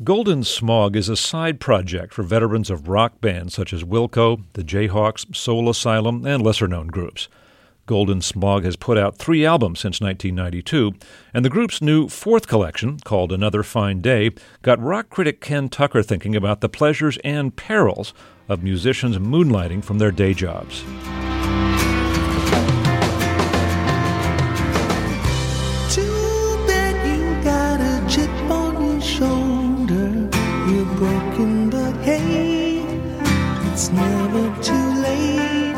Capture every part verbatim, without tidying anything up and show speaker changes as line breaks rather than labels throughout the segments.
Golden Smog is a side project for veterans of rock bands such as Wilco, the Jayhawks, Soul Asylum, and lesser-known groups. Golden Smog has put out three albums since nineteen ninety-two, and the group's new fourth collection, called Another Fine Day, got rock critic Ken Tucker thinking about the pleasures and perils of musicians moonlighting from their day jobs.
Too bad you got a chip on your shoulder. You're broken, but hey, it's never too late.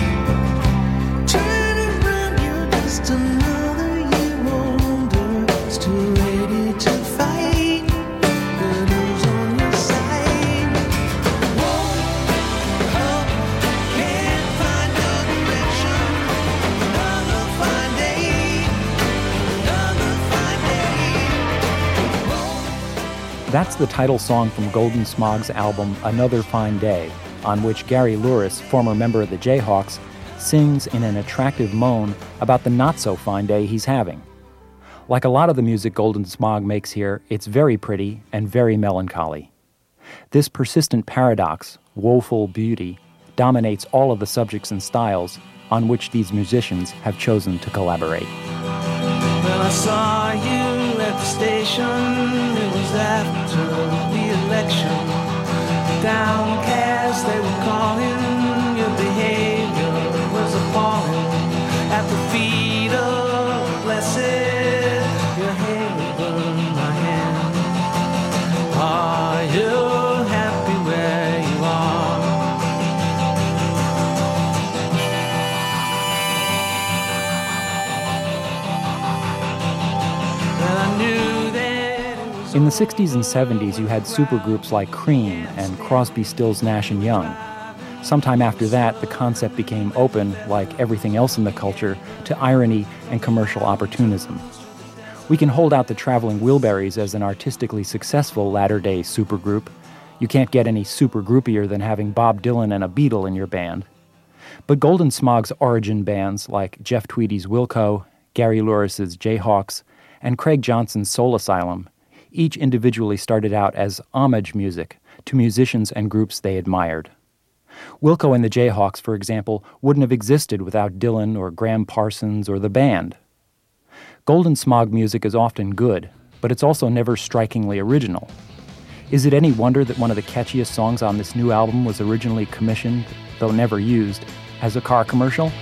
Turn around, you're just another year older, still ready to fight. But who's on your side? Whoa, oh, can't find no direction. Another fine day, another fine day. Whoa.
That's the title song from Golden Smog's album Another Fine Day, on which Gary Louris, former member of the Jayhawks, sings in an attractive moan about the not-so-fine day he's having. Like a lot of the music Golden Smog makes here, it's very pretty and very melancholy. This persistent paradox, woeful beauty, dominates all of the subjects and styles on which these musicians have chosen to collaborate.
Well, I saw you at the station, it was after the election. Downcast, they were calling, your behavior was appalling. At the feet of the blessed, your hand burned my hand. Are you happy where you are? Well, I knew that it was
In the sixties and seventies, you had supergroups like Cream and Crosby, Stills, Nash and Young. Sometime after that, the concept became open, like everything else in the culture, to irony and commercial opportunism. We can hold out the Traveling Wilburys as an artistically successful latter-day supergroup. You can't get any super groupier than having Bob Dylan and a Beatle in your band. But Golden Smog's origin bands like Jeff Tweedy's Wilco, Gary Louris's Jayhawks, and Craig Johnson's Soul Asylum each individually started out as homage music to musicians and groups they admired. Wilco and the Jayhawks, for example, wouldn't have existed without Dylan or Graham Parsons or the band. Golden Smog music is often good, but it's also never strikingly original. Is it any wonder that one of the catchiest songs on this new album was originally commissioned, though never used, as a car commercial?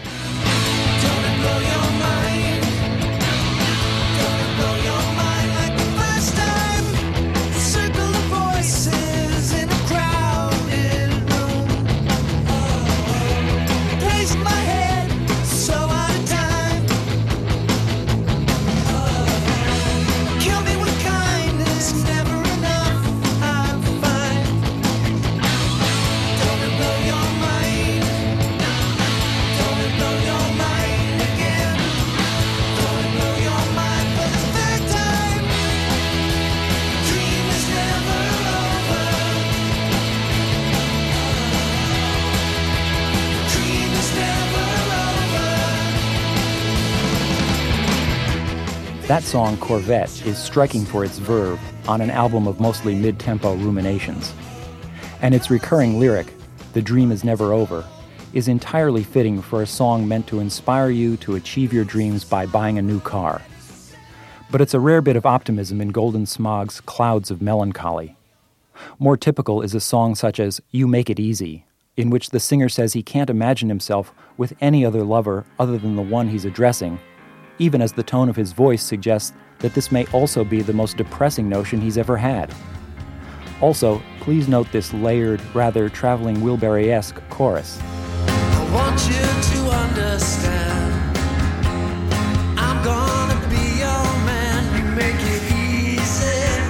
That song, Corvette, is striking for its verve on an album of mostly mid-tempo ruminations. And its recurring lyric, "The dream is never over," is entirely fitting for a song meant to inspire you to achieve your dreams by buying a new car. But it's a rare bit of optimism in Golden Smog's clouds of melancholy. More typical is a song such as You Make It Easy, in which the singer says he can't imagine himself with any other lover other than the one he's addressing, even as the tone of his voice suggests that this may also be the most depressing notion he's ever had. Also, please note this layered, rather Traveling Wilbury-esque chorus.
I want you to understand, I'm gonna be your man. You make it easy,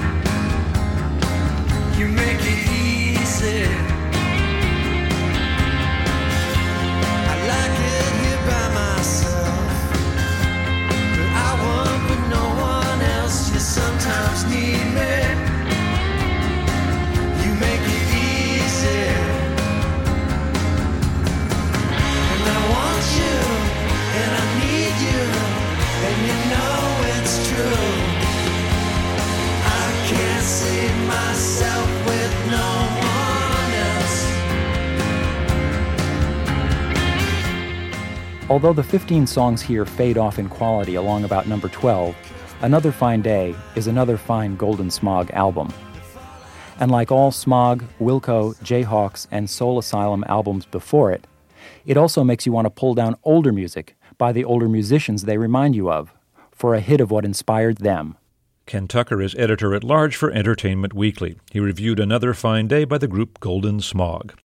you make it easy. I like it here by myself, but I want with no one else. You sometimes need me. You make it easy, and I want you, and I need you, and you know it's true. I can't save myself.
Although the fifteen songs here fade off in quality along about number twelve, Another Fine Day is another fine Golden Smog album. And like all Smog, Wilco, Jayhawks, and Soul Asylum albums before it, it also makes you want to pull down older music by the older musicians they remind you of, for a hit of what inspired them.
Ken Tucker is editor-at-large for Entertainment Weekly. He reviewed Another Fine Day by the group Golden Smog.